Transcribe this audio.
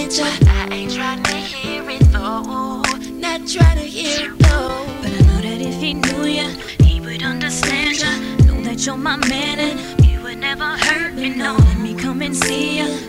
with ya. I ain't trying to hear it though. Not trying to hear it though. But I know that if he knew ya, he would understand ya. Know that you're my man and you would never hurt me. No, let me come and see ya.